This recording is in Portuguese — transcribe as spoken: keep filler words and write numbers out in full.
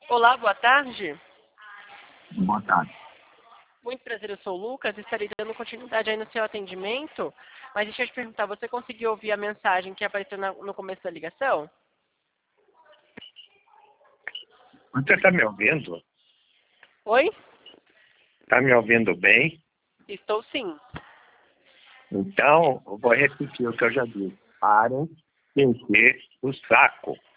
Olá, boa tarde. Boa tarde. Muito prazer, eu sou o Lucas. Estarei dando continuidade aí no seu atendimento. Mas deixa eu te perguntar, você conseguiu ouvir a mensagem que apareceu na- no começo da ligação? Você está me ouvindo? Oi? Está me ouvindo bem? Estou sim. Então, eu vou repetir o que eu já disse. Parem de encher o saco.